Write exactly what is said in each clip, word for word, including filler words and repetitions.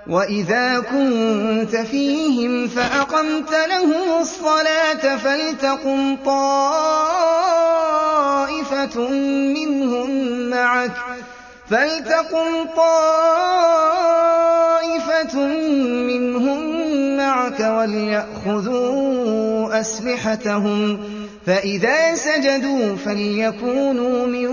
وَإِذَا كُنتَ فِيهِمْ فَأَقَمْتَ لَهُمُ الصَّلَاةَ فَلْتَقُمْ طَائِفَةٌ مِّنْهُم مَّعَكَ فَلْتَقُمْ طَائِفَةٌ مِّنْهُم مَّعَكَ وَلْيَأْخُذُوا أَسْلِحَتَهُمْ فَإِذَا سَجَدُوا فَلْيَكُونُوا مِن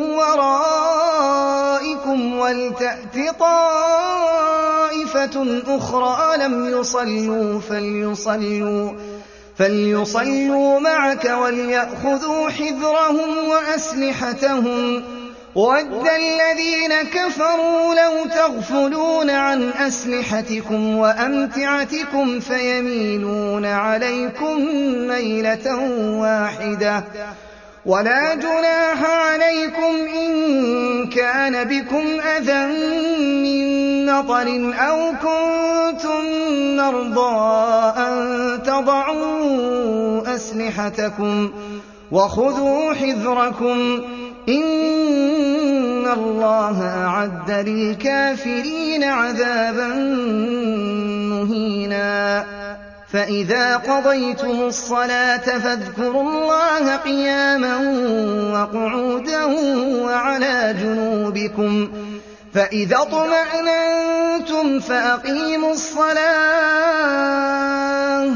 وَرَائِكُمْ وَلْتَأْتِ طَائِفَةٌ أُخْرَىٰ لَمْ يُصَلُّوا فَلْيُصَلُّوا فَلْيُصَلُّوا مَعَكَ وَلْيَأْخُذُوا حِذْرَهُمْ وَأَسْلِحَتَهُمْ وَدَّ الَّذِينَ كَفَرُوا لَوْ تَغْفُلُونَ عَنْ أَسْلِحَتِكُمْ وَأَمْتِعَتِكُمْ فَيَمِيلُونَ عَلَيْكُم مَّيْلَةً وَاحِدَةً وَلَا جُنَاحَ عَلَيْكُمْ إِن كَانَ بِكُمْ أَذًى مِّن مَّطَرٍ أَوْ كُنتُم مَّرْضَىٰ أَن تَضَعُوا أَسْلِحَتَكُمْ وَخُذُوا حِذْرَكُمْ إِنَّ اللَّهَ أَعَدَّ لِلْكَافِرِينَ عَذَابًا مُّهِينًا فَإِذَا قَضَيْتُمُ الصَّلَاةَ فَاذْكُرُوا اللَّهَ قِيَامًا وَقُعُودًا وَعَلَىٰ جُنُوبِكُمْ فَإِذَا اطْمَأْنَنتُمْ فَأَقِيمُوا الصَّلَاةَ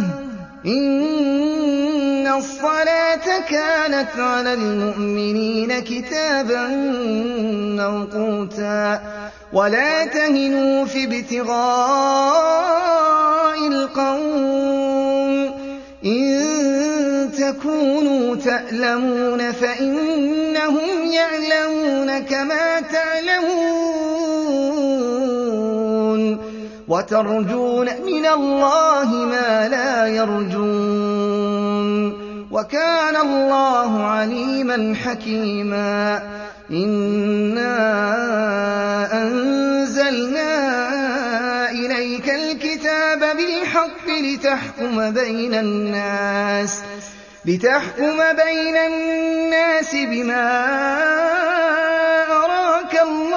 إِنَّ الصَّلَاةَ كَانَتْ عَلَى الْمُؤْمِنِينَ كِتَابًا مَّوْقُوتًا وَلَا تَهِنُوا فِي ابْتِغَاءِ الْقَوْمِ إِن تَكُونُوا تَأْلَمُونَ فَإِنَّهُمْ يَعْلَمُونَ كَمَا تَعْلَمُونَ وَتَرْجُونَ مِنَ اللَّهِ مَا لَا يَرْجُونَ وَكَانَ اللَّهُ عَلِيمًا حَكِيمًا إِنَّا أَنزَلْنَا إِلَيْكَ الْكِتَابَ بِالْحَقِّ لِتَحْكُمَ بَيْنَ النَّاسِ لِتَحْكُمَ بَيْنَ النَّاسِ بِمَا أَرَاكَ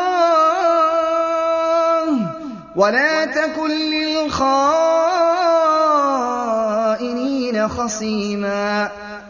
اللَّهُ وَلَا تَكُن لِّلْخَائِنِينَ خَصِيمًا